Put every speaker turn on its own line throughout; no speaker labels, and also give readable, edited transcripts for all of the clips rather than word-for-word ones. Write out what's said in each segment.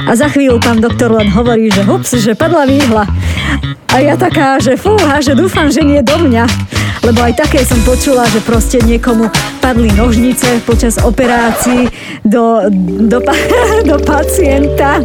A za chvíľu pán doktor len hovorí, že hups, že padla výhla. A ja taká, že fúha, že dúfam, že nie do mňa. Lebo aj také som počula, že proste niekomu padli nožnice počas operácií do pacienta.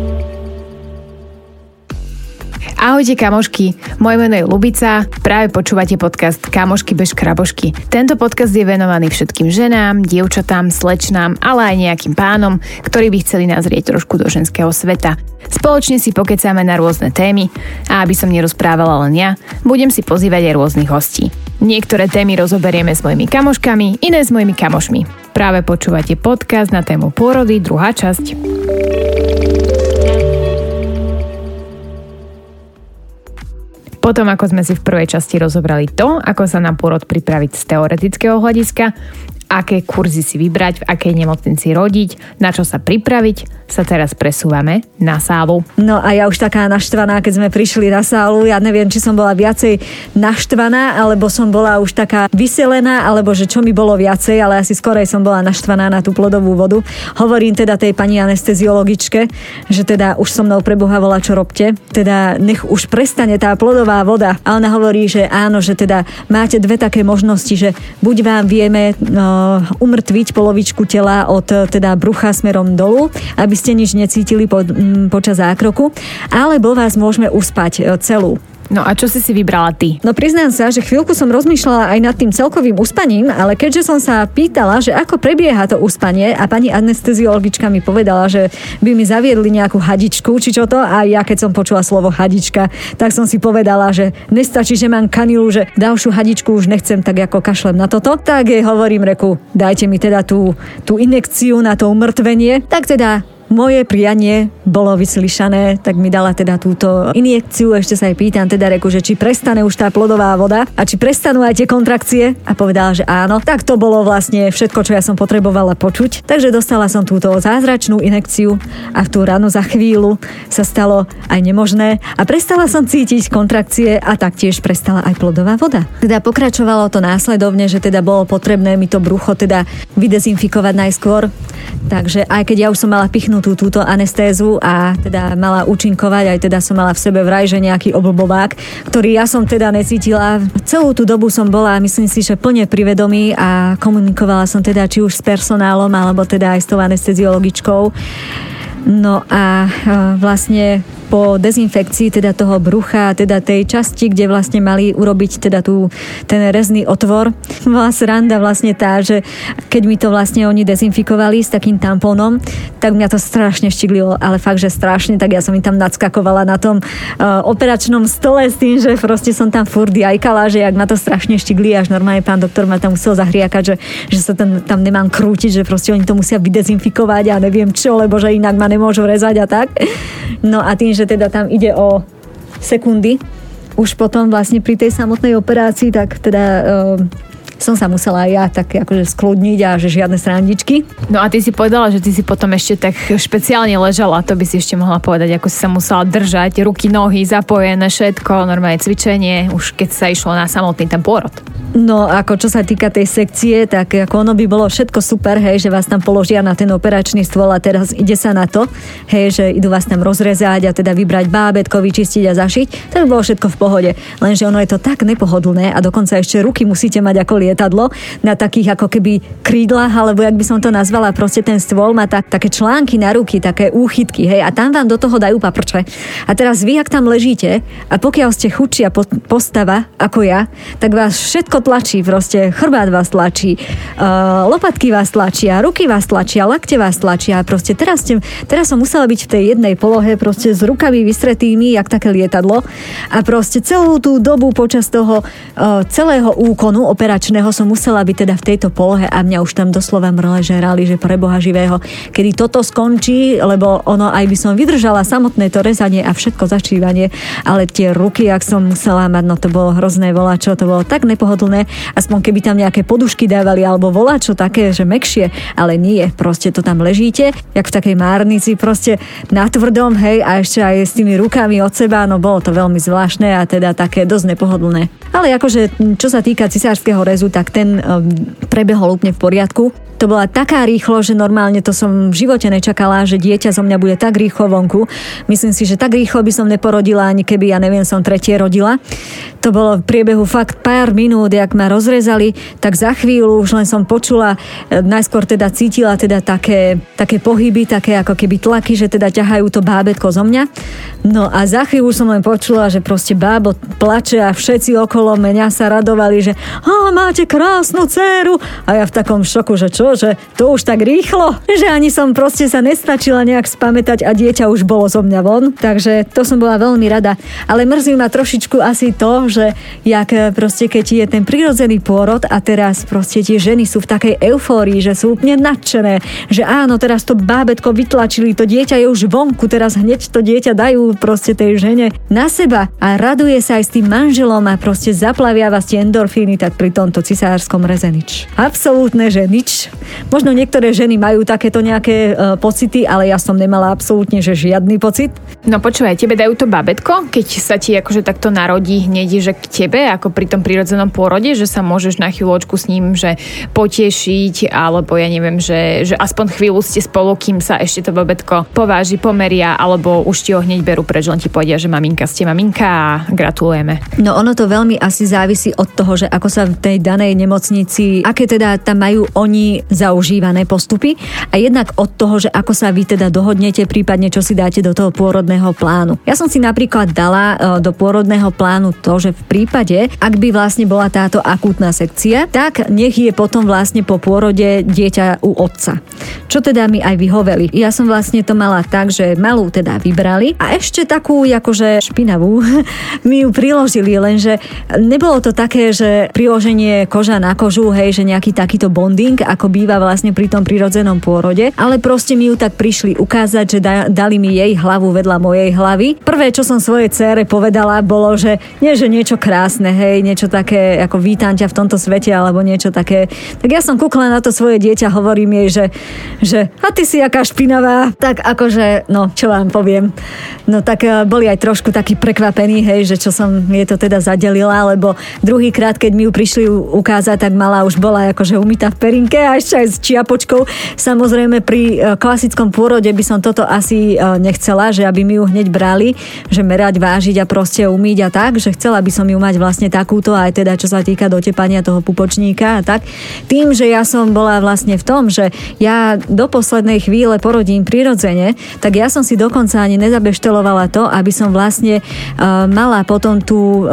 Ahojte kamošky, moje meno je Lubica, práve počúvate podcast Kamošky bez krabošky. Tento podcast je venovaný všetkým ženám, dievčatám, slečnám, ale aj nejakým pánom, ktorí by chceli nazrieť trošku do ženského sveta. Spoločne si pokecáme na rôzne témy a aby som nerozprávala len ja, budem si pozývať aj rôznych hostí. Niektoré témy rozoberieme s mojimi kamoškami, iné s mojimi kamošmi. Práve počúvate podcast na tému pôrody, druhá časť. Potom, ako sme si v prvej časti rozobrali to, ako sa na pôrod pripraviť z teoretického hľadiska, aké kurzy si vybrať, v akej nemocnici rodiť, na čo sa pripraviť, sa teraz presúvame na sálu.
No a ja už taká naštvaná, keď sme prišli na sálu, ja neviem, či som bola viacej naštvaná, alebo som bola už taká vyselená, alebo že čo mi bolo viacej, ale asi skorej som bola naštvaná na tú plodovú vodu. Hovorím teda tej pani anesteziologičke, že teda už so mnou preboha volá, čo robte, teda nech už prestane tá plodová voda. A ona hovorí, že áno, že teda máte dve také možnosti, že buď vám vieme umrtviť polovičku tela od teda brucha smerom dolu, aby ste nič necítili počas zákroku, alebo vás môžeme uspať celú.
No a čo si vybrala ty?
No priznám sa, že chvíľku som rozmýšľala aj nad tým celkovým uspaním, ale keďže som sa pýtala, že ako prebieha to uspanie a pani anesteziologička mi povedala, že by mi zaviedli nejakú hadičku, či čo to, a ja keď som počula slovo hadička, tak som si povedala, že nestačí, že mám kanilu, že ďalšiu hadičku už nechcem, tak ako kašlem na toto. Tak jej hovorím, reku, dajte mi teda tú injekciu na to umrtvenie. Tak teda moje prianie bolo vyslyšané, tak mi dala teda túto injekciu. Ešte sa jej pýtam teda, reku, že či prestane už tá plodová voda a či prestanú aj tie kontrakcie, a povedala, že áno. Tak to bolo vlastne všetko, čo ja som potrebovala počuť. Takže dostala som túto zázračnú injekciu a v tú ráno za chvíľu sa stalo aj nemožné a prestala som cítiť kontrakcie a taktiež prestala aj plodová voda. Teda pokračovalo to následovne, že teda bolo potrebné mi to brucho teda vydezinfikovať najskôr. Takže aj keď ja už som mala pichnúť túto anestézu a teda mala účinkovať, aj teda som mala v sebe vraj, že nejaký oblbovák, ktorý ja som teda necítila. Celú tú dobu som bola, myslím si, že plne pri vedomí a komunikovala som teda či už s personálom, alebo teda aj s tou anesteziologičkou. No a vlastne po dezinfekcii teda toho brucha, teda tej časti, kde vlastne mali urobiť teda ten rezný otvor, bola sranda vlastne tá, že keď mi to vlastne oni dezinfikovali s takým tampónom, tak mňa to strašne štiglilo, ale fakt, že strašne, tak ja som im tam nadskakovala na tom operačnom stole s tým, že proste som tam furt jajkala, že jak ma to strašne štigli, až normálne pán doktor ma tam musel zahriakať, že sa tam nemám krútiť, že proste oni to musia vydezinfikovať a neviem čo, lebo že inak ma nemôžu rezať a tak. No a tým, že teda tam ide o sekundy, už potom vlastne pri tej samotnej operácii, tak teda som sa musela aj ja tak akože skľudniť a že žiadne srandičky.
No a ty si povedala, že ty si potom ešte tak špeciálne ležala, to by si ešte mohla povedať, ako si sa musela držať, ruky, nohy zapojené, všetko, normálne cvičenie, už keď sa išlo na samotný ten pôrod.
No ako čo sa týka tej sekcie, tak ako ono by bolo všetko super, hej, že vás tam položia na ten operačný stôl a teraz ide sa na to, hej, že idú vás tam rozrezať a teda vybrať bábätko, vyčistiť a zašiť, to by bolo všetko v pohode. Lenže ono je to tak nepohodlné a dokonca ešte ruky musíte mať ako lietadlo na takých ako keby krídlach, alebo jak by som to nazvala, proste ten stôl má také články na ruky, také úchytky, hej, a tam vám do toho dajú paprče. A teraz vy, ak tam ležíte a pokiaľ ste chudšia postava ako ja, tak vás všetko tlačí, proste chrbát vás tlačí, lopatky vás tlačia, ruky vás tlačia, lakte vás tlačia, proste teraz som musela byť v tej jednej polohe, proste s rukami vystretými, jak také lietadlo, a proste celú tú dobu počas toho celého úkonu operačného som musela byť teda v tejto polohe a mňa už tam doslova mrle žerali, že pre Boha živého, kedy toto skončí, lebo ono aj by som vydržala samotné to rezanie a všetko začívanie, ale tie ruky, ak som musela mať, no to bolo hrozné volačo, to bolo tak nepohodlné, aspoň keby tam nejaké podušky dávali alebo volačo také, že mäkšie, ale nie, proste to tam ležíte, jak v takej márnici, proste na tvrdom, hej, a ešte aj s tými rukami od seba, no bolo to veľmi zvláštne a teda také dosť nepohodlné. Ale akože, čo sa týka cisárskeho rezu, tak ten prebehol úplne v poriadku. to bola taká rýchlo, že normálne to som v živote nečakala, že dieťa zo mňa bude tak rýchlo vonku. Myslím si, že tak rýchlo by som neporodila, ani keby, ja neviem, som tretie rodila. To bolo v priebehu fakt pár minút, jak ma rozrezali, tak za chvíľu už len som počula, najskôr teda cítila teda také pohyby, také ako keby tlaky, že teda ťahajú to bábätko zo mňa. No a za chvíľu som len počula, že proste bábo plače a všetci okolo mňa sa radovali, že máte krásnu dcéru. A ja v takom šoku, že čo, že to už tak rýchlo, že ani som proste sa nestačila nejak spamätať a dieťa už bolo zo mňa von. Takže to som bola veľmi rada. Ale mrzí ma trošičku asi to, že jak proste keď je ten prirodzený pôrod a teraz proste tie ženy sú v takej eufórii, že sú úplne nadšené, že áno, teraz to bábätko vytlačili, to dieťa je už vonku, teraz hneď to dieťa dajú proste tej žene na seba a raduje sa aj s tým manželom a proste zaplaviava tie endorfíny, tak pri tomto cisárskom reze nič. Absolútne, že nič. Možno niektoré ženy majú takéto nejaké pocity, ale ja som nemala absolútne, že žiadny pocit.
No počúvaj, tebe dajú to bábätko, keď sa ti akože takto narodí hneď, že k tebe, ako pri tom prirodzenom pôrode, že sa môžeš na chvíľočku s ním, že potešiť, alebo ja neviem, že aspoň chvíľu ste spolu, kým sa ešte to bábätko pováži, pomeria, alebo už ti ho hneď berú preč, len ti povedia, že maminka, ste maminka a gratulujeme.
No ono to veľmi asi závisí od toho, že ako sa v tej danej nemocnici, aké teda tam majú oni zaužívané postupy a jednak od toho, že ako sa vy teda dohodnete, prípadne čo si dáte do toho pôrodného plánu. Ja som si napríklad dala do pôrodného plánu to, že v prípade, ak by vlastne bola táto akútna sekcia, tak nech je potom vlastne po pôrode dieťa u otca. Čo teda mi aj vyhoveli. Ja som vlastne to mala tak, že malú teda vybrali a ešte takú akože špinavú mi ju priložili, lenže nebolo to také, že priloženie koža na kožu, hej, že nejaký takýto bonding, ako býva vlastne pri tom prirodzenom pôrode, ale proste mi ju tak prišli ukázať, že dali mi jej hlavu vedľa mojej hlavy. Prvé, čo som svojej dcére povedala, bolo, že nie, že niečo krásne, hej, niečo také, ako vítam ťa v tomto svete, alebo niečo také. Tak ja som kúkla na to svoje dieťa, hovorím jej, že a ty si aká špinavá. Tak akože, no, čo vám poviem. No tak boli aj trošku takí prekvapení, hej, že čo som je to teda zadelila, lebo druhýkrát, keď mi ju prišli ukázať, tak malá už bola akože umytá v perinke a ešte aj s čiapočkou. Samozrejme pri klasickom pôrode by som toto asi nechcela, že aby mi ju hneď brali, že merať, vážiť a proste umyť a tak, že chcela by som ju mať vlastne takúto, aj teda čo sa týka dotepania toho pupočníka a tak. Tým, že ja som bola vlastne v tom, že ja do poslednej chvíle porodím prirodzene, tak ja som si dokonca ani nezabeštelovala to, aby som vlastne mala potom tú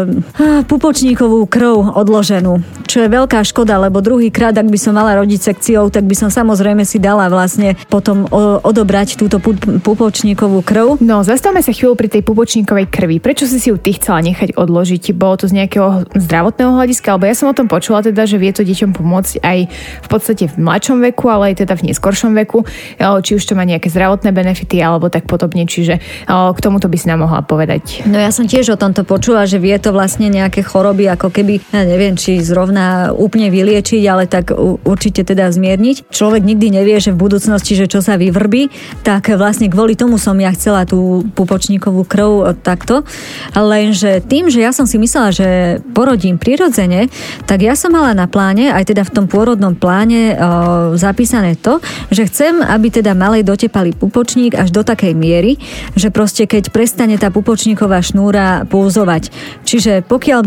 pupočníkovú krv odloženú. Čo je veľká škoda, lebo druhýkrát, ak by som mala rodiť sekciou, tak by som samozrejme si dala vlastne potom odobrať túto pupočníkovú krv.
No, zastavme sa chvíľu pri tej pupočníkovej krvi. Prečo si ju ty chcela nechať odložiť? Bolo to z nejakého zdravotného hľadiska? Lebo ja som o tom počula teda, že vie to deťom pomôcť aj v podstate v mladšom veku, ale aj teda v neskoršom veku. Či už to má nejaké zdravotné benefity alebo tak podobne. Čiže k tomuto by si nám mohla povedať.
No ja som tiež o tomto počula, že vie to vlastne nejaké choroby, ako keby, ja neviem, či zrovna úplne vyliečiť, ale tak určite teda zmierniť. Človek nikdy nevie, že v budúcnosti, že čo sa vyvrbí, tak vlastne kvôli tomu som ja chcela tú pupočníkovú krv takto. Lenže tým, že ja som si myslela, že porodím prirodzene, tak ja som mala na pláne, aj teda v tom pôrodnom pláne zapísané to, že chcem, aby teda malej dotepali pupočník až do takej miery, že proste keď prestane tá pupočníková šnúra pulzovať. Čiže pokiaľ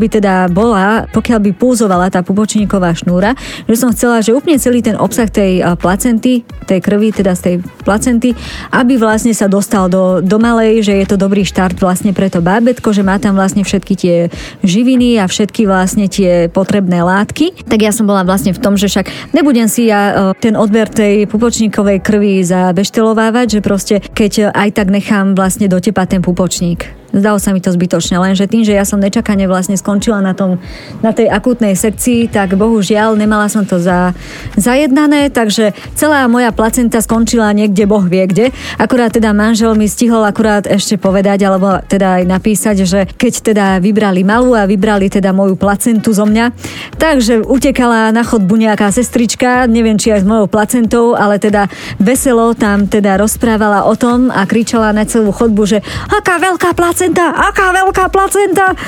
by pulzovala tá pupočníková šnúra, že som chcela, že úplne celý ten obsah tej placenty, tej krvi, teda z tej placenty, aby vlastne sa dostal do malej, že je to dobrý štart vlastne pre to bábätko, že má tam vlastne všetky tie živiny a všetky vlastne tie potrebné látky. Tak ja som bola vlastne v tom, že však nebudem si ja ten odber tej pupočníkovej krvi zabeštelovávať, že proste keď aj tak nechám vlastne dotepať ten pupočník. Zdalo sa mi to zbytočne, lenže tým, že ja som nečakane vlastne skončila na tej akútnej sekcii, tak bohužiaľ nemala som to zajednané, takže celá moja placenta skončila niekde boh vie kde. Akurát teda manžel mi stihol akurát ešte povedať, alebo teda aj napísať, že keď teda vybrali malú a vybrali teda moju placentu zo mňa, takže utekala na chodbu nejaká sestrička, neviem či aj s mojou placentou, ale teda veselo tam teda rozprávala o tom a kričala na celú chodbu, že aká veľká placenta!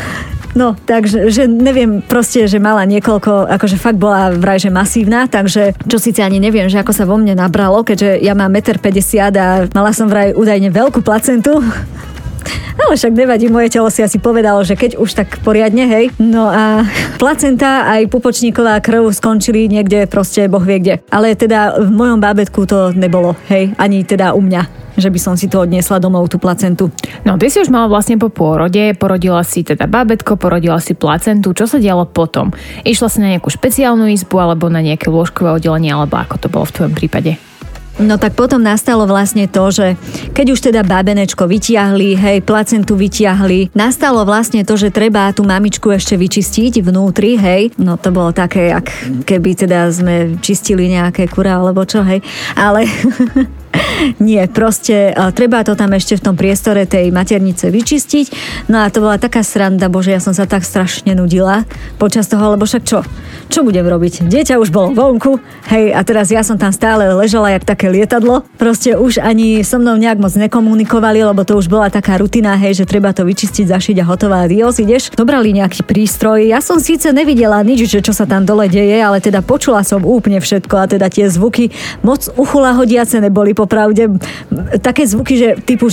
No, takže že neviem, proste, že mala niekoľko, akože fakt bola vraj, že masívna, takže čo síce ani neviem, že ako sa vo mne nabralo, keďže ja mám 1,50 m a mala som vraj údajne veľkú placentu. Ale však nevadí, moje telo si asi povedalo, že keď už tak poriadne, hej. No a placenta aj pupočníková krv skončili niekde proste boh vie kde. Ale teda v mojom bábätku to nebolo, hej, ani teda u mňa, že by som si to odniesla domov, tú placentu.
No, ty si už mala vlastne po pôrode, porodila si teda bábätko, porodila si placentu. Čo sa dialo potom? Išla si na nejakú špeciálnu izbu alebo na nejaké lôžkové oddelenie, alebo ako to bolo v tvojom prípade?
No tak potom nastalo vlastne to, že keď už teda bábenečko vytiahli, hej, placentu vytiahli, nastalo vlastne to, že treba tú mamičku ešte vyčistiť vnútri, hej. No to bolo také, jak keby teda sme čistili nejaké kura alebo čo, hej. Ale nie, proste treba to tam ešte v tom priestore tej maternice vyčistiť. No a to bola taká sranda, bože, ja som sa tak strašne nudila počas toho, lebo však čo budem robiť? Dieťa už bolo vonku, hej, a teraz ja som tam stále ležala jak také lietadlo. Proste už ani so mnou nejak moc nekomunikovali, lebo to už bola taká rutina, hej, že treba to vyčistiť, zašiť a hotová. Dios, ideš? Dobrali nejaký prístroj. Ja som síce nevidela nič, že čo sa tam dole deje, ale teda počula som úplne všetko a teda tie zvuky moc uchulahodiace neboli popravde. Také zvuky, že typu, že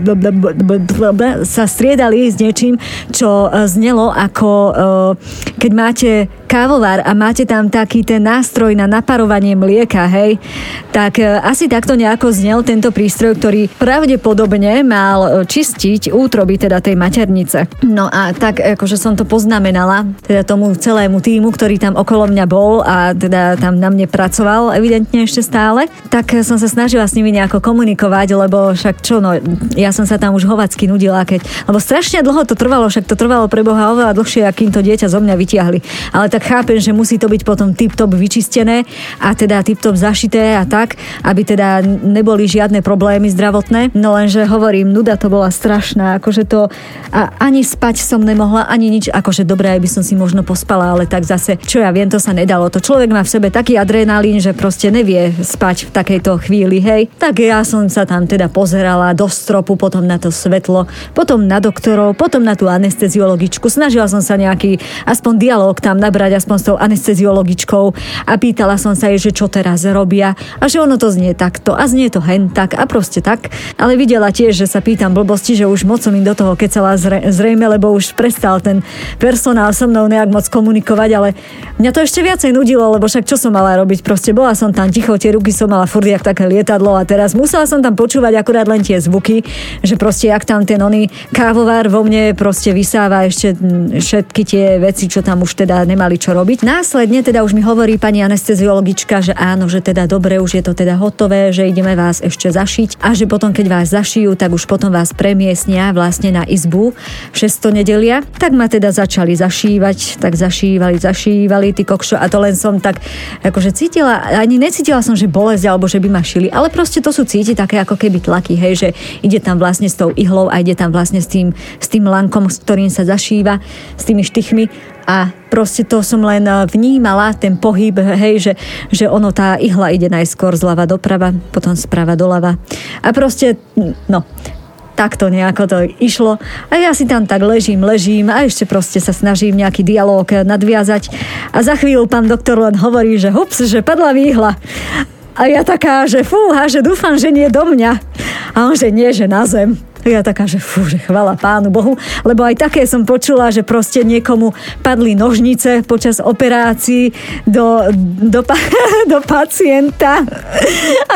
sa striedali s niečím, čo znelo ako keď máte kávovár a máte tam taký ten nástroj na naparovanie mlieka, hej, tak asi takto nejako znel tento prístroj, ktorý pravdepodobne mal čistiť útroby teda tej maternice. No a tak akože som to poznamenala teda tomu celému tímu, ktorý tam okolo mňa bol a teda tam na mne pracoval evidentne ešte stále, tak som sa snažila s nimi nejako komunikovať, lebo však čo, no ja som sa tam už hovacky nudila, lebo strašne dlho to trvalo, však to trvalo pre Boha oveľa dlhšie, akým to dieťa zo mňa vytiahli. Ale tak chápem, že musí to byť potom tip-top vyčistené a teda tip-top zašité a tak, aby teda neboli žiadne problémy zdravotné. No lenže hovorím, nuda to bola strašná, akože to a ani spať som nemohla, ani nič, akože dobré, aj by som si možno pospala, ale tak zase, čo ja viem, to sa nedalo. To človek má v sebe taký adrenalín, že proste nevie spať v takejto chvíli, hej. Tak ja som sa tam teda pozerala do stropu, potom na to svetlo, potom na doktorov, potom na tú anesteziologičku. Snažila som sa nejaký aspoň dialóg tam nabrať, aspoň s tou anesteziologičkou a pýtala som sa jej, že čo teraz robia a že ono to znie takto a znie to hen tak a proste tak. Ale videla tiež, že sa pýtam blbosti, že už moc som im do toho kecala zrejme, lebo už prestal ten personál so mnou nejak moc komunikovať, ale mňa to ešte viacej nudilo, lebo však čo som mala robiť? Proste bola som tam ticho, tie ruky som mala furt jak také lietadlo a teraz musela som tam počúvať akurát len tie zvuky, že proste jak tam ten oný kávovár vo mne proste vysáva ešte všetky tie veci, čo tam už teda nemali čo robiť. Následne teda už mi hovorí pani anesteziologička, že áno, že teda dobre, už je to teda hotové, že ideme vás ešte zašiť a že potom keď vás zašijú, tak už potom vás premiestnia vlastne na izbu 600 nedelia. Tak ma teda začali zašívať, tak zašívali ty kokšo a to len som tak akože cítila, ani necítila som, že bolesť alebo že by ma šili, ale proste to sú cíti také ako keby tlaky, hej, že ide tam vlastne s tou ihlou a ide tam vlastne s tým lankom, s ktorým sa zašíva, s tými štychmi a proste to som len vnímala, ten pohyb, hej, že ono tá ihla ide najskôr zľava doprava, potom sprava doľava a proste, no takto nejako to išlo a ja si tam tak ležím a ešte proste sa snažím nejaký dialóg nadviazať a za chvíľu pán doktor len hovorí, že hups, že padla výhla. A ja taká, že fúha, že dúfam, že nie do mňa. A on, že nie, že na zem. Ja taká, že fú, že chvala Pánu Bohu, lebo aj také som počula, že proste niekomu padli nožnice počas operácií do pacienta a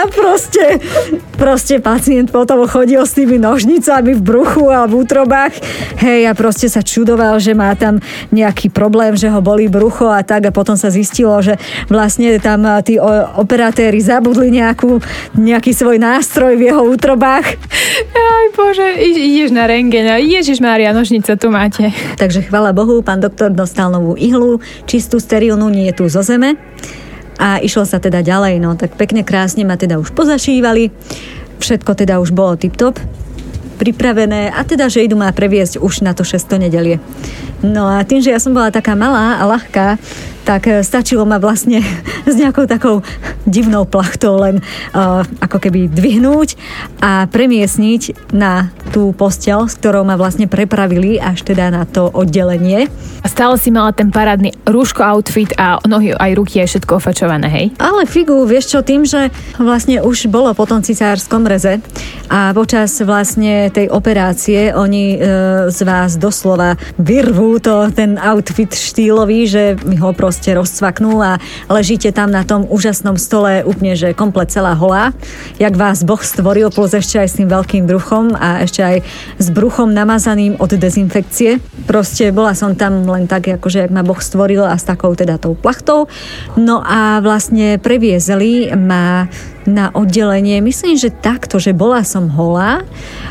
proste pacient potom chodil s tými nožnicami v bruchu a v útrobách. Hej, a proste sa čudoval, že má tam nejaký problém, že ho bolí brucho a tak a potom sa zistilo, že vlastne tam tí operatéri zabudli nejaký svoj nástroj v jeho útrobách.
Aj Bože, ideš na rentgen a Ježišmária, nožnice tu máte.
Takže chvála Bohu, pán doktor dostal novú ihlu, čistú, sterilnú, nie je tu zo zeme. A išlo sa teda ďalej, no tak pekne krásne ma teda už pozašívali. Všetko teda už bolo tip-top pripravené a teda, že idú ma previesť už na to 600 nedelie. No a tým, že ja som bola taká malá a ľahká, tak stačilo ma vlastne s nejakou takou divnou plachtou len ako keby dvihnúť a premiesniť na tú posteľ, s ktorou ma vlastne prepravili až teda na to oddelenie.
A stále si mala ten parádny rúško outfit a nohy aj ruky aj všetko ofačované, hej?
Ale figu, vieš čo, tým, že vlastne už bolo po tom cisárskom reze a počas vlastne tej operácie oni z vás doslova vyrvú ten outfit štýlový, že mi ho proste rozcvaknú a ležíte tam na tom úžasnom stole úplne, že komplet celá holá, jak vás Boh stvoril, plus ešte aj s tým veľkým bruchom a ešte aj s bruchom namazaným od dezinfekcie. Proste bola som tam len tak, akože jak ma Boh stvoril a s takou teda tou plachtou. No a vlastne previezli ma na oddelenie, myslím, že takto, že bola som holá.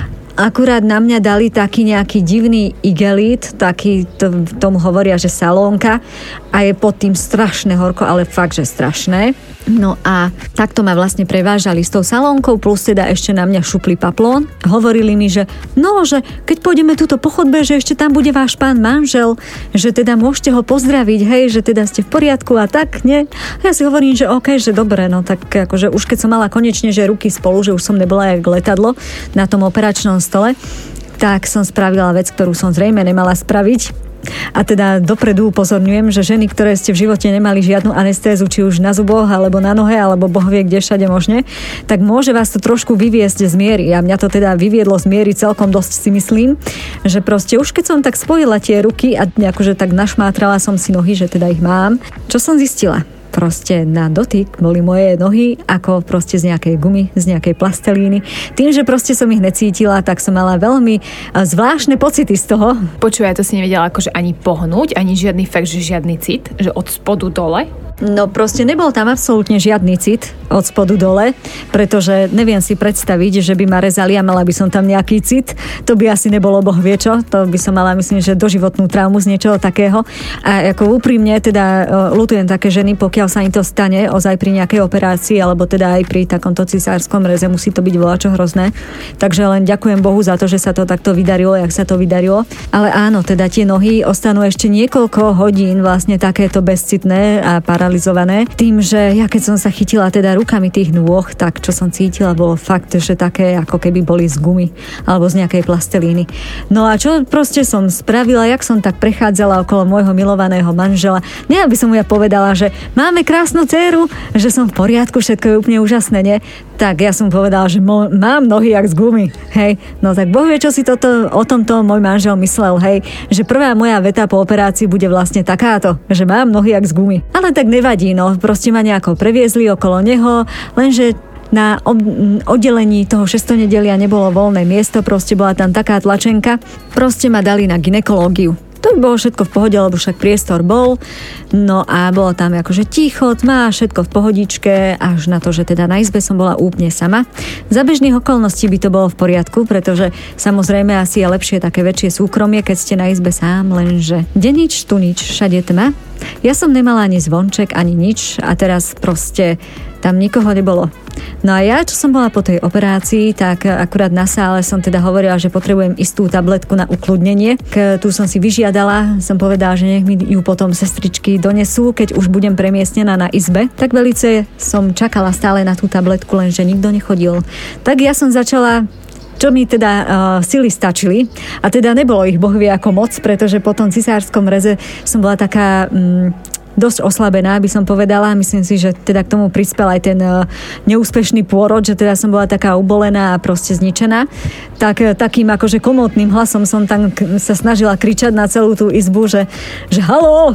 Akurát na mňa dali taký nejaký divný igelít, taký, tomu hovoria, že salónka a je pod tým strašné horko, ale fakt, že strašné. No a takto ma vlastne prevážali s tou salónkou, plus teda ešte na mňa šupli paplón. Hovorili mi, že že keď pôjdeme túto po chodbe, že ešte tam bude váš pán manžel, že teda môžete ho pozdraviť, hej, že teda ste v poriadku a tak, nie? A ja si hovorím, že OK, že dobre, no tak akože už keď som mala konečne, že ruky spolu, že už som nebola jak letadlo na tom operačnom stole, tak som spravila vec, ktorú som zrejme nemala spraviť. A teda dopredu upozorňujem, že ženy, ktoré ste v živote nemali žiadnu anestézu, či už na zuboch, alebo na nohe, alebo Boh vie kde všade možne, tak môže vás to trošku vyviesť z miery. A mňa to teda vyviedlo z miery celkom dosť, si myslím, že proste už keď som tak spojila tie ruky a akože tak našmátrala som si nohy, že teda ich mám, čo som zistila? Proste na dotyk boli moje nohy ako proste z nejakej gumy, z nejakej plastelíny. Tým, že proste som ich necítila, tak som mala veľmi zvláštne pocity z toho.
Počuj, ja to si nevedela akože ani pohnúť, ani žiadny fakt, že žiadny cit, že od spodu dole.
No proste nebol tam absolútne žiadny cit od spodu dole, pretože neviem si predstaviť, že by ma rezali a mala by som tam nejaký cit. To by asi nebolo Boh vie čo. To by som mala, myslím, že doživotnú traumu z niečoho takého. A ako úprimne teda ľutujem také ženy, pokiaľ sa im to stane ozaj pri nejakej operácii, alebo teda aj pri takomto cisárskom reze, musí to byť voľačo hrozné. Takže len ďakujem Bohu za to, že sa to takto vydarilo, jak sa to vydarilo. Ale áno, teda tie nohy ostanú ešte niekoľko hodín vlastne takéto bezcitné a paralizované. Tým, že ja keď som sa chytila teda rukami tých nôh, tak čo som cítila bolo fakt, že také ako keby boli z gumy alebo z nejakej plastelíny. No a čo proste som spravila, jak som tak prechádzala okolo môjho milovaného manžela. Nie, aby som mu ja povedala, že máme krásnu dcéru, že som v poriadku, všetko je úplne úžasné, nie? Tak ja som povedala, že mám nohy jak z gumy, hej. No tak Boh vie, čo si o tomto môj manžel myslel, hej. Že prvá moja veta po operácii bude vlastne takáto, že mám nohy jak z gumy. Ale tak nevadí, no. Proste ma nejako previezli okolo neho, lenže na oddelení toho 6. nedelia nebolo voľné miesto, proste bola tam taká tlačenka. Proste ma dali na gynekológiu. To by bolo všetko v pohode, lebo však priestor bol. No a bolo tam akože ticho, tma, všetko v pohodičke, až na to, že teda na izbe som bola úplne sama. Za bežných okolností by to bolo v poriadku, pretože samozrejme asi je lepšie také väčšie súkromie, keď ste na izbe sám, lenže deň nič, tu nič, všade tma. Ja som nemala ani zvonček, ani nič a teraz proste tam nikoho nebolo. No a ja, čo som bola po tej operácii, tak akurát na sále som teda hovorila, že potrebujem istú tabletku na ukludnenie. Tu som si vyžiadala, som povedala, že nech mi ju potom sestričky donesú, keď už budem premiestnená na izbe. Tak velice som čakala stále na tú tabletku, lenže nikto nechodil. Tak ja som začala, čo mi teda sily stačili. A teda nebolo ich Boh vie ako moc, pretože po tom cisárskom reze som bola taká dosť oslabená, by som povedala. Myslím si, že teda k tomu prispel aj ten neúspešný pôrod, že teda som bola taká ubolená a proste zničená. Tak takým akože komotným hlasom som tam sa snažila kričať na celú tú izbu, že haló,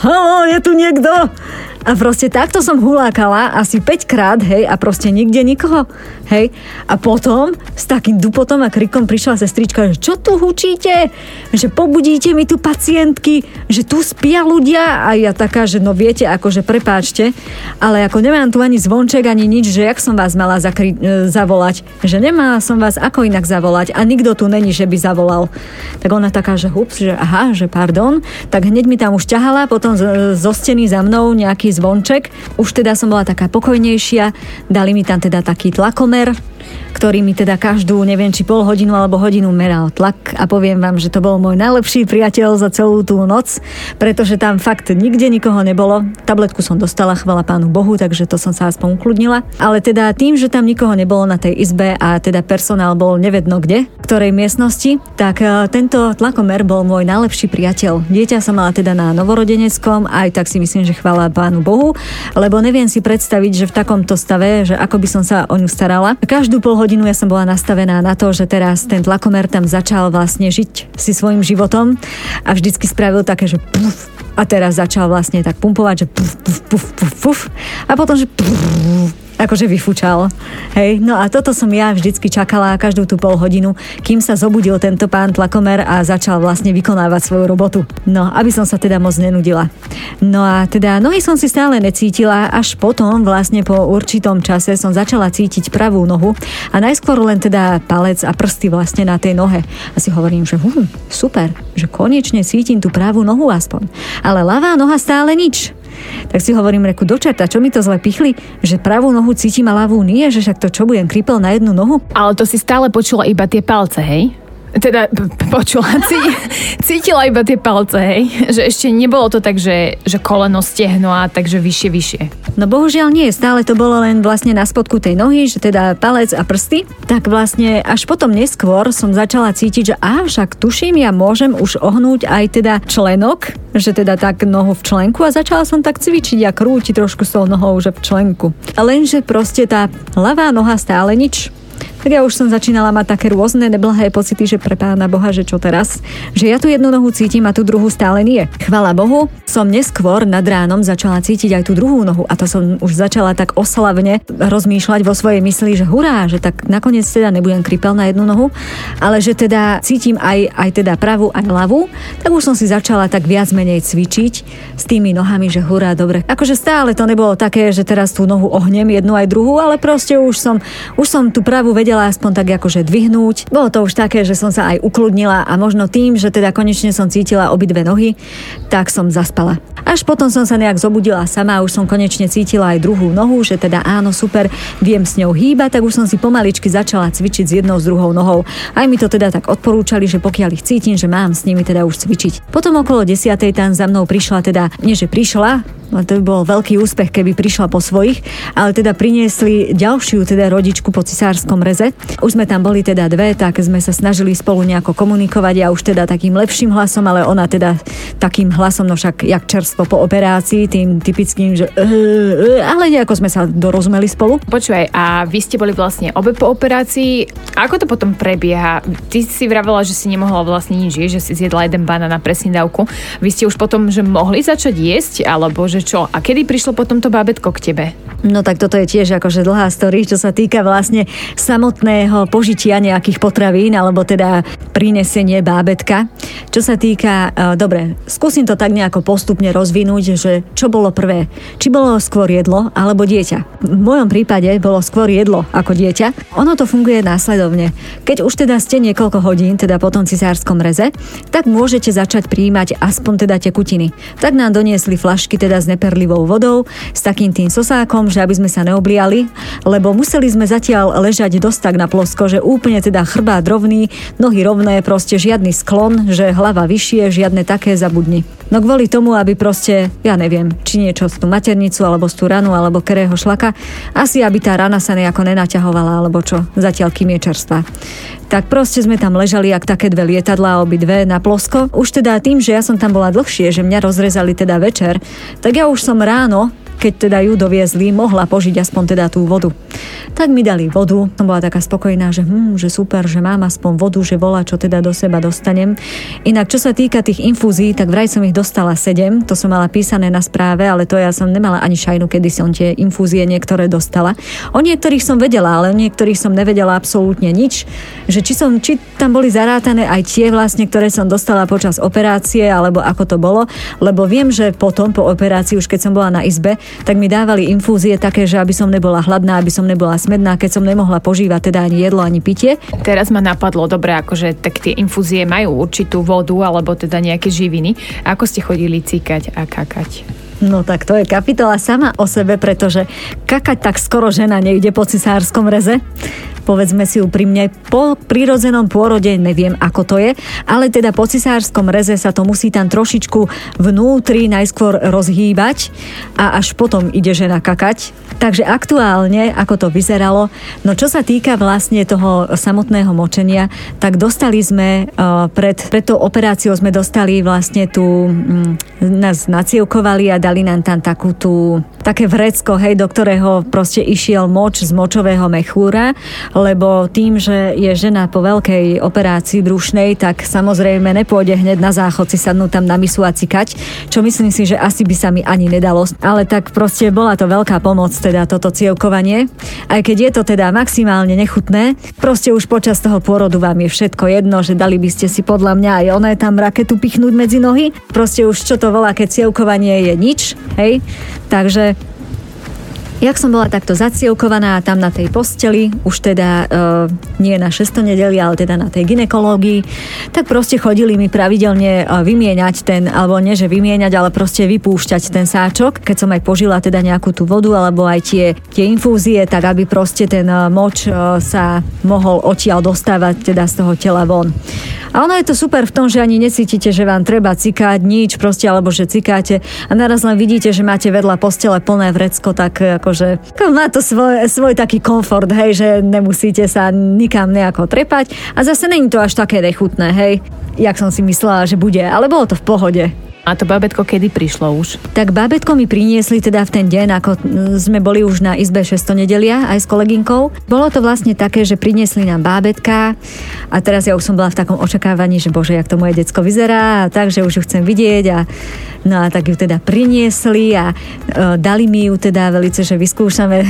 je tu niekto? A proste takto som hulákala asi 5 krát, hej, a proste nikde nikoho, hej. A potom s takým dupotom a krikom prišla sestrička, že čo tu hučíte? Že pobudíte mi tu pacientky, že tu spia ľudia. A ja taká, že no viete, akože prepáčte, ale ako nemám tu ani zvonček, ani nič, že jak som vás mala zavolať. Že nemala som vás ako inak zavolať a nikto tu není, že by zavolal. Tak ona taká, že hups, že aha, že pardon. Tak hneď mi tam už ťahala, potom zo steny za mnou nejaký zvonček. Už teda som bola taká pokojnejšia, dali mi tam teda taký tlakomer, ktorý mi teda každú, neviem, či pol hodinu alebo hodinu meral tlak a poviem vám, že to bol môj najlepší priateľ za celú tú noc, pretože tam fakt nikde nikoho nebolo. Tabletku som dostala, chvala Pánu Bohu, takže to som sa aspoň ukludnila. Ale teda tým, že tam nikoho nebolo na tej izbe a teda personál bol nevedno kde, v ktorej miestnosti, tak tento tlakomer bol môj najlepší priateľ. Dieťa som mala teda na novorodeneckom, aj tak si myslím, že chvála Pánu Bohu, lebo neviem si predstaviť, že v takomto stave, že ako by som sa o ňu starala. Každú pol hodinu ja som bola nastavená na to, že teraz ten tlakomer tam začal vlastne žiť si svojím životom a vždycky spravil také, že puf, a teraz začal vlastne tak pumpovať, že puf, puf, puf, puf, puf, a potom, že puf, akože vyfučal. Hej, no a toto som ja vždycky čakala každú tú pol hodinu, kým sa zobudil tento pán tlakomer a začal vlastne vykonávať svoju robotu. No, aby som sa teda moc nenudila. No a teda nohy som si stále necítila, až potom vlastne po určitom čase som začala cítiť pravú nohu a najskôr len teda palec a prsty vlastne na tej nohe. A si hovorím, že super, že konečne cítim tú pravú nohu aspoň. Ale ľavá noha stále nič. Tak si hovorím, reku, do čerta, čo mi to zle pichli, že pravú nohu cítim a ľavú nie, že však to čo budem kripel na jednu nohu?
Ale to si stále počula iba tie palce, hej? Teda počula, cítila iba tie palce, hej? Že ešte nebolo to tak, že koleno, stehno a takže vyššie.
No bohužiaľ nie, stále to bolo len vlastne na spodku tej nohy, že teda palec a prsty. Tak vlastne až potom neskôr som začala cítiť, že však tuším, ja môžem už ohnúť aj teda členok, že teda tak nohu v členku a začala som tak cvičiť a krútiť trošku s tou nohou, že v členku. Lenže proste tá ľavá noha stále nič. Tak ja už som začínala mať také rôzne neblahé pocity, že pre Pána Boha, že čo teraz? Že ja tu jednu nohu cítim a tú druhú stále nie. Chvala Bohu, som neskôr nad ránom začala cítiť aj tú druhú nohu a to som už začala tak oslavne rozmýšľať vo svojej mysli, že hurá, že tak nakoniec teda nebudem kripel na jednu nohu, ale že teda cítim aj teda pravú aj ľavú, tak už som si začala tak viac menej cvičiť s tými nohami, že hurá, dobre. Akože stále to nebolo také, že teraz tú nohu ohnem jednu aj druhú, ale proste už som tú pravú vedela aspoň tak akože dvihnúť. Bolo to už také, že som sa aj ukludnila a možno tým, že teda konečne som cítila obidve nohy, tak som zaspala. Až potom som sa nejak zobudila sama a už som konečne cítila aj druhú nohu, že teda áno, super, viem s ňou hýbať, tak už som si pomaličky začala cvičiť s jednou s druhou nohou. Aj mi to teda tak odporúčali, že pokiaľ ich cítim, že mám s nimi teda už cvičiť. Potom okolo 10:00 tam za mnou prišla teda, nie že prišla, to by bol veľký úspech, keby prišla po svojich, ale teda priniesli ďalšiu teda rodičku po cisárskom reze. Už sme tam boli teda dve, tak sme sa snažili spolu nejako komunikovať, ja už teda takým lepším hlasom, ale ona teda takým hlasom, no však jak čerstvo po operácii, tým typickým, že ale nejako sme sa dorozumeli spolu.
Počúvaj, a vy ste boli vlastne obe po operácii, ako to potom prebieha? Ty si vravela, že si nemohla vlastne nič jesť, že si zjedla jeden banán na presnídavku. Vy ste už potom, že mohli začať jesť, alebo že čo? A kedy prišlo potom to bábätko k tebe?
No tak toto je tiež akože dlhá story, čo sa týka vlastne samotného požitia nejakých potravín, alebo teda prinesenie bábätka. Čo sa týka, dobre, skúsim to tak nejako postupne rozvinúť, že čo bolo prvé? Či bolo skôr jedlo, alebo dieťa? V mojom prípade bolo skôr jedlo ako dieťa. Ono to funguje následovne. Keď už teda ste niekoľko hodín, teda po tom cisárskom reze, tak môžete začať prijímať aspoň teda tekutiny. Tak nám doniesli flašky teda s neperlivou vodou, s takým tým sosákom, že aby sme sa neobliali, lebo museli sme zatiaľ ležať dosť tak na plosko, že úplne teda chrbát rovný, nohy rovné, proste žiadny sklon, že hlava vyššie, žiadne také zabudni. No kvôli tomu, aby proste, ja neviem, či niečo z tú maternicu, alebo z tú ranu, alebo kerého šlaka, asi aby tá rana sa nejako nenaťahovala, alebo čo, zatiaľ kým je čerstvá. Tak proste sme tam ležali jak také dve lietadlá, obidve na plosko. Už teda tým, že ja som tam bola dlhšie, že mňa rozrezali teda večer, tak ja už som ráno, keď teda ju doviezli, mohla požiť aspoň teda tú vodu. Tak mi dali vodu, som bola taká spokojná, že super, že mám aspoň vodu, že volá, čo teda do seba dostanem. Inak, čo sa týka tých infúzií, tak vraj som ich dostala 7, to som mala písané na správe, ale to ja som nemala ani šajnu, kedy som tie infúzie niektoré dostala. O niektorých som vedela, ale o niektorých som nevedela absolútne nič, že či tam boli zarátané aj tie vlastne, ktoré som dostala počas operácie, alebo ako to bolo, lebo viem, že potom po operácii, už keď som bola na izbe, tak mi dávali infúzie také, že aby som nebola hladná, aby som nebola smedná, keď som nemohla požívať teda ani jedlo, ani pitie.
Teraz ma napadlo, dobre, akože tak tie infúzie majú určitú vodu alebo teda nejaké živiny. Ako ste chodili cíkať a kakať?
No tak to je kapitola sama o sebe, pretože kakať tak skoro žena nejde po cisárskom reze. Povedzme si úprimne, po prirodzenom pôrode neviem, ako to je, ale teda po cisárskom reze sa to musí tam trošičku vnútri najskôr rozhýbať a až potom ide žena kakať. Takže aktuálne, ako to vyzeralo, no čo sa týka vlastne toho samotného močenia, tak dostali sme pred tou operáciou sme dostali vlastne nás nacievkovali a dali nám tam také vrecko, hej, do ktorého proste išiel moč z močového mechúra, lebo tým, že je žena po veľkej operácii brušnej, tak samozrejme nepôjde hneď na záchod si sadnúť tam na misu a cikať, čo myslím si, že asi by sa mi ani nedalo. Ale tak proste bola to veľká pomoc, teda toto cievkovanie. Aj keď je to teda maximálne nechutné, proste už počas toho pôrodu vám je všetko jedno, že dali by ste si podľa mňa aj oné tam raketu pichnúť medzi nohy. Proste už čo to volá, keď cievkovanie je nič, hej. Takže jak som bola takto zacievkovaná tam na tej posteli, už teda nie na 6. nedeli, ale teda na tej gynekológii, tak proste chodili mi pravidelne vymieňať alebo nie, že vymieňať, ale proste vypúšťať ten sáčok, keď som aj požila teda nejakú tú vodu, alebo aj tie infúzie, tak aby proste ten moč sa mohol odtiaľ dostávať teda z toho tela von. A ono je to super v tom, že ani necítite, že vám treba cikať nič proste, alebo že cikáte a naraz len vidíte, že máte vedľa postele plné vrecko, tak akože má to svoj taký komfort, hej, že nemusíte sa nikam nejako trepať a zase není to až také nechutné, hej, jak som si myslela, že bude, ale bolo to v pohode.
A to bábätko kedy prišlo už?
Tak bábätko mi priniesli teda v ten deň, ako sme boli už na izbe 6. nedelia aj s kolegynkou. Bolo to vlastne také, že priniesli nám bábätka a teraz ja už som bola v takom očakávaní, že bože, jak to moje decko vyzerá a tak, že už ju chcem vidieť a no a tak ju teda priniesli a dali mi ju teda velice, že vyskúšame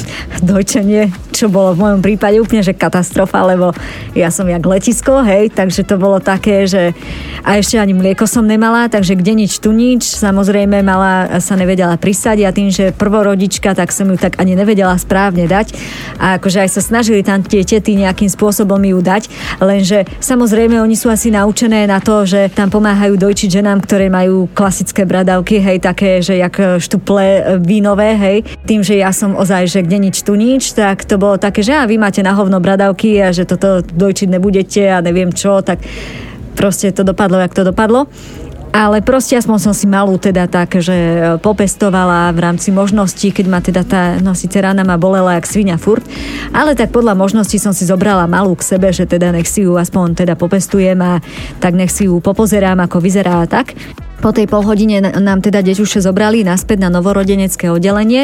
dojčenie, čo bolo v mojom prípade úplne, že katastrofa, lebo ja som jak letisko, hej, takže to bolo také, že a ešte ani mlieko som nemala, takže kde nič, tu nič. Samozrejme, sa nevedela prisať a tým, že prvorodička, tak som ju tak ani nevedela správne dať. A akože aj sa snažili tam tie tety nejakým spôsobom ju dať, lenže samozrejme oni sú asi naučené na to, že tam pomáhajú dojčiť ženám, ktoré majú klasické bradavky, hej, také, že jak štuple vínové, hej. Tým, že ja som ozaj, že kde nič, tu nič, tak to bolo také, že vy máte na hovno bradavky a že toto dojčiť nebudete a neviem čo, tak proste to dopadlo, jak to dopadlo. Ale proste aspoň som si malú teda tak, že popestovala v rámci možností, keď ma teda síce rána ma bolela jak sviňa furt, ale tak podľa možností som si zobrala malú k sebe, že teda nech si ju aspoň teda popestujem a tak nech si ju popozerám, ako vyzerá a tak. Po tej polhodine nám teda deťuše zobrali naspäť na novorodenecké oddelenie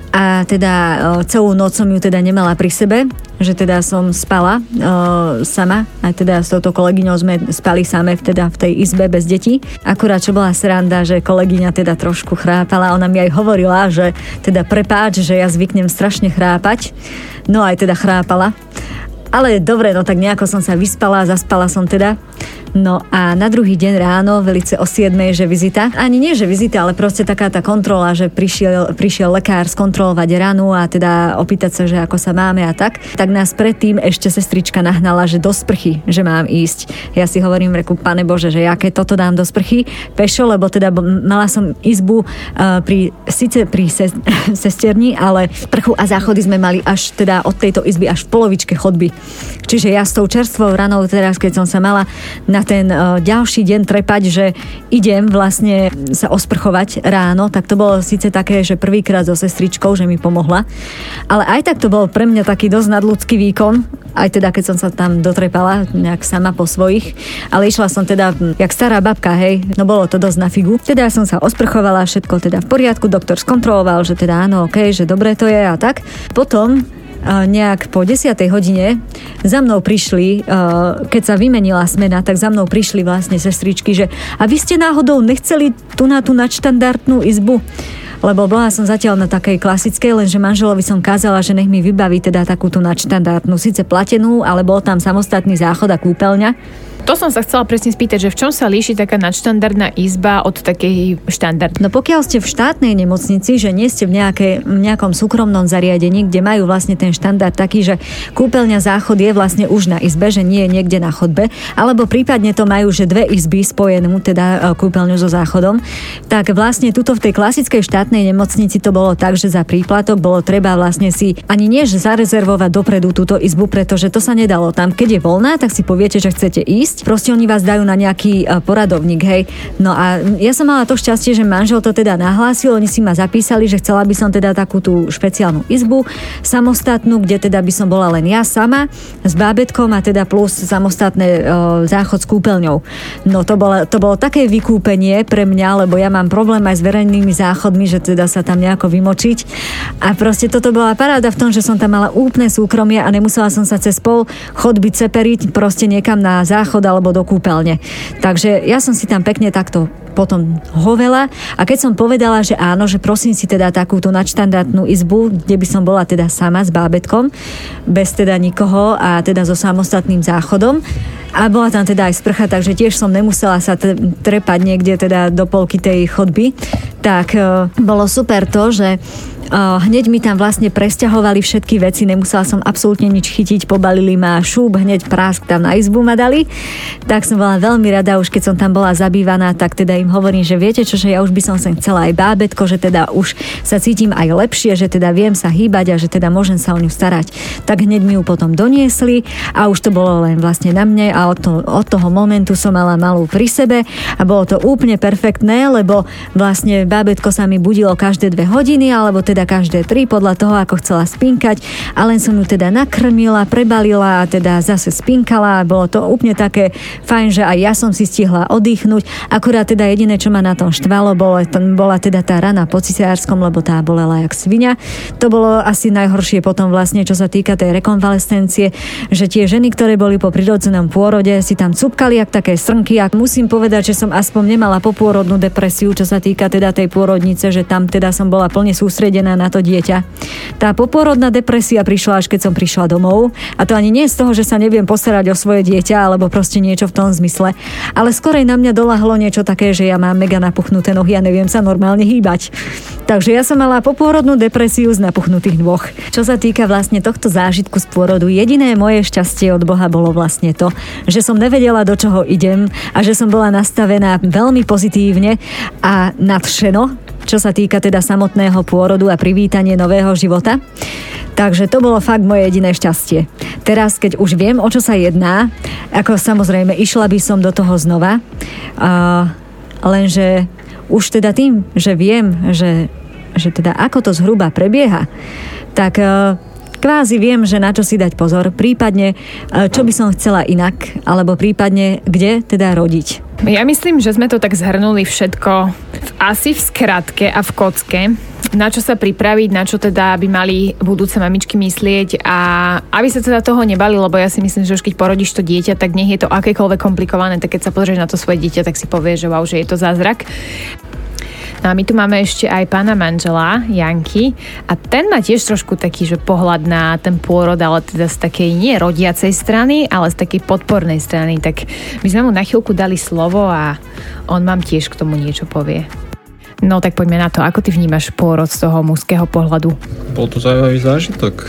a teda celú noc som ju teda nemala pri sebe, že teda som spala sama a teda s touto kolegyňou sme spali same teda v tej izbe bez detí. Akurát čo bola sranda, že kolegyňa teda trošku chrápala, ona mi aj hovorila, že teda prepáč, že ja zvyknem strašne chrápať, no aj teda chrápala. Ale dobre, no tak nejako som sa vyspala, zaspala som teda. No a na druhý deň ráno, velice o 7:00, že vizita. Ani nie, že vizita, ale proste taká tá kontrola, že prišiel lekár skontrolovať ranu a teda opýtať sa, že ako sa máme a tak. Tak nás predtým ešte sestrička nahnala, že do sprchy, že mám ísť. Ja si hovorím, reku, Pane Bože, že jaké toto dám do sprchy pešo, lebo teda mala som izbu síce pri sesterni, ale sprchu a záchody sme mali až teda od tejto izby až v polovičke chodby. Čiže ja s tou čerstvou ranou teraz, keď som sa mala na ten ďalší deň trepať, že idem vlastne sa osprchovať ráno, tak to bolo síce také, že prvýkrát so sestričkou, že mi pomohla, ale aj tak to bol pre mňa taký dosť nadľudský výkon, aj teda keď som sa tam dotrepala nejak sama po svojich, ale išla som teda jak stará babka, hej, no bolo to dosť na figu. Teda som sa osprchovala, všetko teda v poriadku, doktor skontroloval, že teda áno, okej, že dobre to je a tak. Potom nejak po 10. hodine za mnou prišli, keď sa vymenila smena, tak za mnou prišli vlastne sestričky, že a vy ste náhodou nechceli tu na tú nadštandardnú izbu? Lebo bola som zatiaľ na takej klasickej, lenže manželovi som kázala, že nech mi vybaví teda takúto nadštandardnú, síce platenú, ale bol tam samostatný záchod a kúpeľňa.
To som sa chcela presne spýtať, že v čom sa líši taká nadštandardná izba od takej štandardnej?
No pokiaľ ste v štátnej nemocnici, že nie ste v nejakom súkromnom zariadení, kde majú vlastne ten štandard taký, že kúpeľňa záchod je vlastne už na izbe, že nie je niekde na chodbe, alebo prípadne to majú, že dve izby spojenú, teda kúpeľňu so záchodom, tak vlastne tuto v tej klasickej štátnej nemocnici to bolo tak, že za príplatok bolo treba vlastne si ani nie, že zarezervovať dopredu túto izbu, pretože to sa nedalo. Tam, keď je voľná, tak si poviete, že chcete ísť. Proste oni vás dajú na nejaký poradovník, hej. No a ja som mala to šťastie, že manžel to teda nahlásil, oni si ma zapísali, že chcela by som teda takú tú špeciálnu izbu, samostatnú, kde teda by som bola len ja sama s bábätkom a teda plus samostatné záchod s kúpeľňou. No to bolo také vykúpenie pre mňa, lebo ja mám problém aj s verejnými záchodmi, že teda sa tam nejako vymočiť. A proste toto bola paráda v tom, že som tam mala úplné súkromie a nemusela som sa cez pol chodby ceperiť proste niekam na záchod alebo do kúpeľne. Takže ja som si tam pekne takto potom hovela a keď som povedala, že áno, že prosím si teda takúto nadštandardnú izbu, kde by som bola teda sama s bábätkom, bez teda nikoho a teda so samostatným záchodom a bola tam teda aj sprcha, takže tiež som nemusela sa trepať niekde teda do polky tej chodby, tak bolo super to, že hneď mi tam vlastne presťahovali všetky veci, nemusela som absolútne nič chytiť, pobalili ma šúp, hneď prásk tam na izbu ma dali. Tak som bola veľmi rada, už keď som tam bola zabývaná, tak teda im hovorím, že viete čo, že ja už by som sem chcela aj bábätko, že teda už sa cítim aj lepšie, že teda viem sa hýbať a že teda môžem sa o ňu starať. Tak hneď mi ju potom doniesli a už to bolo len vlastne na mne a od toho momentu som mala malú pri sebe a bolo to úplne perfektné, lebo vlastne bábätko sa mi budilo každé 2 hodiny, alebo teda každé 3 podľa toho, ako chcela spinkať a len som ju teda nakrmila, prebalila a teda zase spinkala a bolo to úplne také fajn, že aj ja som si stihla oddychnúť. Akurát teda jediné, čo ma na tom štvalo, bola teda tá rana po cisárskom, lebo tá bolela jak sviňa. To bolo asi najhoršie potom vlastne, čo sa týka tej rekonvalescencie, že tie ženy, ktoré boli po prirodzenom pôrode, si tam cupkali jak také srnky a musím povedať, že som aspoň nemala popôrodnú depresiu, čo sa týka teda tej pôrodnice, že tam teda som bola plne sústredená na to dieťa. Tá popôrodná depresia prišla až keď som prišla domov a to ani nie je z toho, že sa neviem postarať o svoje dieťa alebo proste niečo v tom zmysle, ale skorej na mňa doľahlo niečo také, že ja mám mega napuchnuté nohy a neviem sa normálne hýbať. Takže ja som mala popôrodnú depresiu z napuchnutých nôh. Čo sa týka vlastne tohto zážitku z pôrodu, jediné moje šťastie od Boha bolo vlastne to, že som nevedela, do čoho idem a že som bola nastavená veľmi pozitívne a nadšeno, čo sa týka teda samotného pôrodu a privítanie nového života. Takže to bolo fakt moje jediné šťastie. Teraz, keď už viem, o čo sa jedná, ako samozrejme išla by som do toho znova, lenže už teda tým, že viem, že teda ako to zhruba prebieha, tak kvázi viem, že na čo si dať pozor, prípadne čo by som chcela inak, alebo prípadne kde teda rodiť.
Ja myslím, že sme to tak zhrnuli všetko asi v skratke a v kocke, na čo sa pripraviť, na čo teda by mali budúce mamičky myslieť a aby sa teda toho nebali, lebo ja si myslím, že už keď porodíš to dieťa, tak nech je to akékoľvek komplikované, tak keď sa pozrieš na to svoje dieťa, tak si povieš, že wow, že je to zázrak. No a my tu máme ešte aj pána manžela, Janky, a ten má tiež trošku taký, že pohľad na ten pôrod, ale teda z takej nie rodiacej strany, ale z takej podpornej strany. Tak my sme mu na chvíľku dali slovo a on vám tiež k tomu niečo povie. No tak poďme na to, ako ty vnímaš pôrod z toho mužského pohľadu?
Bol to zaujímavý zážitok.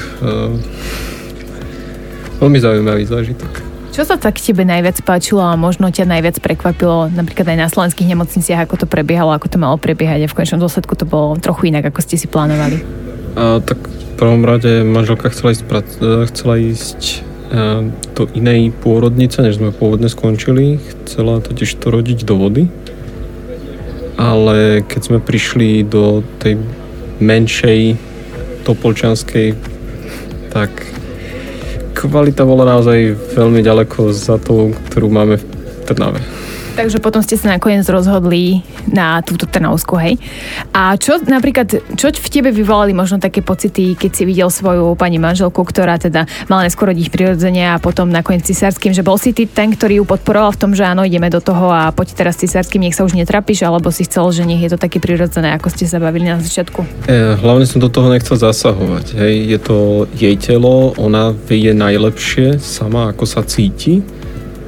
Veľmi zaujímavý zážitok.
Čo sa tak tebe najviac páčilo a možno ťa najviac prekvapilo, napríklad aj na slovenských nemocniciach, ako to prebiehalo, ako to malo prebiehať a v konečnom dôsledku to bolo trochu inak, ako ste si plánovali?
Tak v prvom rade manželka chcela ísť do inej pôrodnice, než sme pôvodne skončili. Chcela totiž to rodiť do vody. Ale keď sme prišli do tej menšej topolčianskej, tak kvalita bola naozaj veľmi ďaleko za tou, ktorú máme v Trnave.
Takže potom ste sa nakoniec rozhodli na túto Trnavsku, hej? A čo v tebe vyvolali možno také pocity, keď si videl svoju pani manželku, ktorá teda mala neskôr rodiť prirodzene a potom nakoniec cisárskym, že bol si ty ten, ktorý ju podporoval v tom, že áno, ideme do toho a poď teraz cisárskym, nech sa už netrapíš, alebo si chcel, že nech je to také prirodzené, ako ste sa bavili na začiatku?
Hlavne som do toho nechcel zasahovať, hej? Je to jej telo, ona vie najlepšie sama, ako sa cíti.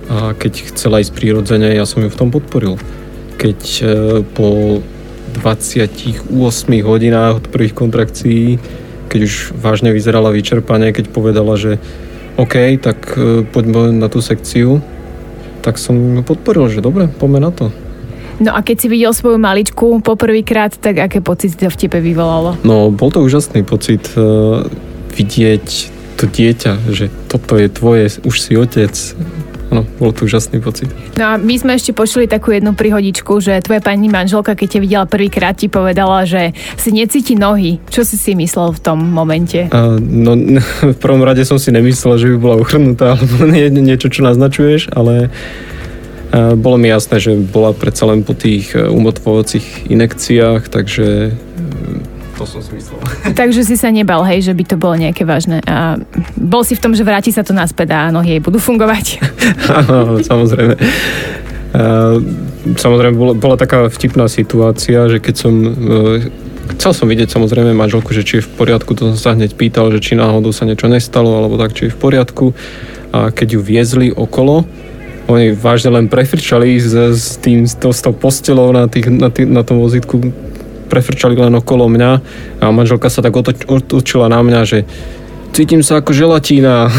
a keď chcela ísť prirodzene, ja som ju v tom podporil. Keď po 28 hodinách od prvých kontrakcií, keď už vážne vyzerala vyčerpanie, keď povedala, že OK, tak poďme na tú sekciu, tak som ju podporil, že dobre, poďme na to.
No a keď si videl svoju maličku poprvýkrát, tak aké pocity to v tebe vyvolalo?
No, bol to úžasný pocit vidieť to dieťa, že toto je tvoje, už si otec. Áno, bol to úžasný pocit. No
a my sme ešte počuli takú jednu príhodičku, že tvoja pani manželka, keď ťa videla prvýkrát, ti povedala, že si necíti nohy. Čo si si myslel v tom momente?
No, v prvom rade som si nemyslel, že by bola uchrnutá, alebo niečo, čo naznačuješ, ale bolo mi jasné, že bola predsa len po tých umotvovacích injekciách, takže to som si myslel.
Takže si sa nebal, hej, že by to bolo nejaké vážne. A bol si v tom, že vráti sa to naspäť a nohy jej budú fungovať?
Áno, samozrejme. Samozrejme, bola taká vtipná situácia, že keď som... Chcel som vidieť samozrejme manželku, že či je v poriadku, to som sa hneď pýtal, že či náhodou sa niečo nestalo, alebo tak, či je v poriadku. A keď ju viezli okolo, oni vážne len prefrčali s tou postelou na tom vozítku, prefrčali len okolo mňa a manželka sa tak otočila na mňa, že cítim sa ako želatína.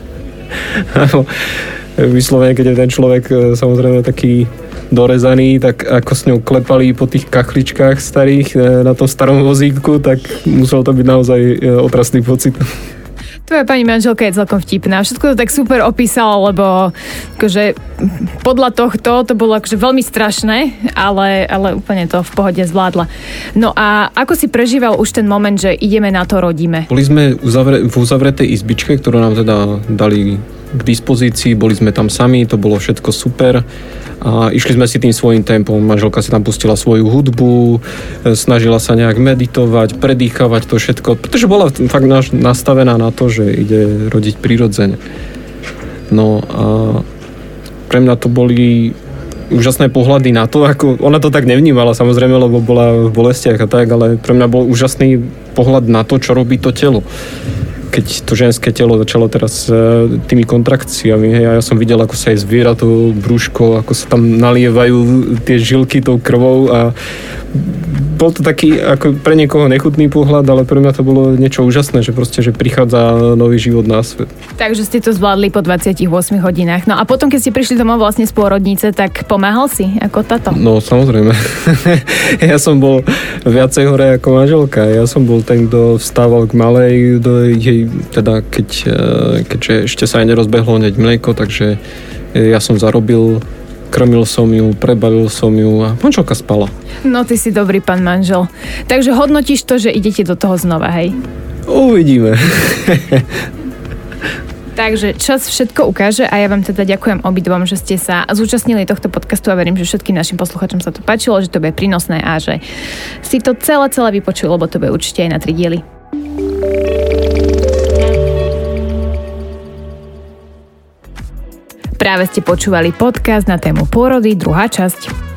Vyslovene, keď je ten človek samozrejme taký dorezaný, tak ako s ňou klepali po tých kachličkách starých na tom starom vozítku, tak musel to byť naozaj otrasný pocit.
Tvoja pani manželka je celkom vtipná. Všetko to tak super opísala, lebo akože, podľa tohto to bolo akože veľmi strašné, ale úplne to v pohode zvládla. No a ako si prežíval už ten moment, že ideme na to, rodíme?
Boli sme v uzavretej izbičke, ktorú nám teda dali k dispozícii, boli sme tam sami, to bolo všetko super a išli sme si tým svojím tempom. Manželka si tam pustila svoju hudbu, snažila sa nejak meditovať, predýchavať to všetko, pretože bola fakt nastavená na to, že ide rodiť prirodzene. No a pre mňa to boli úžasné pohľady na to, ako ona to tak nevnímala samozrejme, lebo bola v bolestiach a tak, ale pre mňa bol úžasný pohľad na to, čo robí to telo. Keď to ženské telo začalo teraz tými kontrakciami, hej, a ja som videl, ako sa jej zviera to brúško, ako sa tam nalievajú tie žilky tou krvou a bol to taký ako pre niekoho nechutný pohľad, ale pre mňa to bolo niečo úžasné, že proste, že prichádza nový život na svet.
Takže ste to zvládli po 28 hodinách. No a potom, keď ste prišli domov vlastne z pôrodnice, tak pomáhal si ako táto?
No, samozrejme. Ja som bol viacej hore ako manželka. Ja som bol ten, kto vstával k malej, do jej, teda keďže ešte sa aj nerozbehlo hneď mlieko, takže ja som zarobil, krmil som ju, prebavil som ju a manželka spala.
No ty si dobrý pán manžel. Takže hodnotíš to, že idete do toho znova, hej?
Uvidíme.
Takže čas všetko ukáže a ja vám teda ďakujem obidvom, že ste sa zúčastnili tohto podcastu a verím, že všetkým našim posluchačom sa to páčilo, že to bude prínosné a že si to celé vypočuli, lebo to bude určite aj na 3 diely. Práve ste počúvali podcast na tému pôrody, druhá časť.